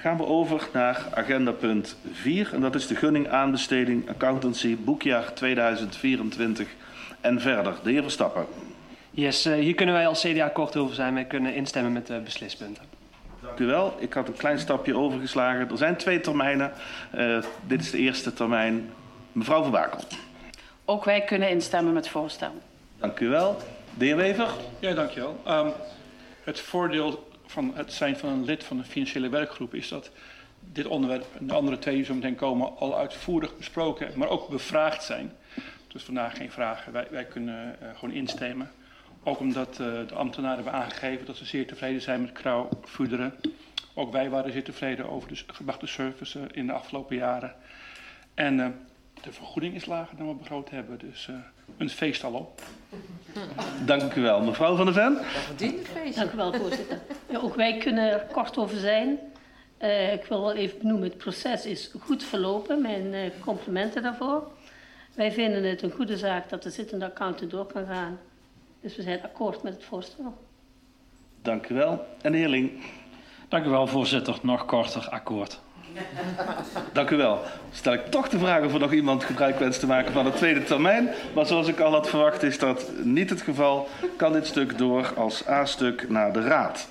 gaan we over naar agenda punt 4. En dat is de gunning aanbesteding accountancy boekjaar 2024 en verder. De heer Verstappen. Yes, hier kunnen wij als CDA kort over zijn. Wij kunnen instemmen met de beslispunten. Dank u wel. Ik had een klein stapje overgeslagen. Er zijn 2 termijnen. Dit is de eerste termijn. Mevrouw Van Bakel. Ook wij kunnen instemmen met het voorstel. Dank u wel. De heer Wever. Ja, dank je wel. Het voordeel van het zijn van een lid van de financiële werkgroep is dat dit onderwerp en de andere 2 die zo meteen komen al uitvoerig besproken, maar ook bevraagd zijn. Dus vandaag geen vragen. Wij kunnen gewoon instemmen. Ook omdat de ambtenaren hebben aangegeven dat ze zeer tevreden zijn met Krauw Vuderen. Ook wij waren zeer tevreden over de gebrachte service in de afgelopen jaren. En de vergoeding is lager dan we begroot hebben. Dus een feest al op. Dank u wel. Mevrouw Van der Ven. Dat verdient een feest. Dank u wel, voorzitter. Ja, ook wij kunnen er kort over zijn. Ik wil wel even benoemen, het proces is goed verlopen. Mijn complimenten daarvoor. Wij vinden het een goede zaak dat de zittende accountant door kan gaan. Dus we zijn akkoord met het voorstel. Dank u wel. En de heer Ling. Dank u wel, voorzitter. Nog korter akkoord. Dank u wel. Stel ik toch de vraag of er nog iemand gebruik wenst te maken van de tweede termijn. Maar zoals ik al had verwacht is dat niet het geval. Kan dit stuk door als A-stuk naar de Raad.